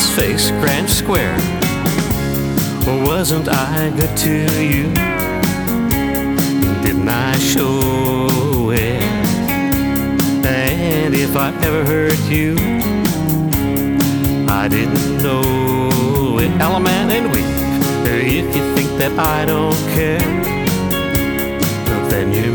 let's face grand square. Wasn't I good to you? Didn't I show it? And if I ever hurt you, I didn't know it. Element and weave. If you think that I don't care, then you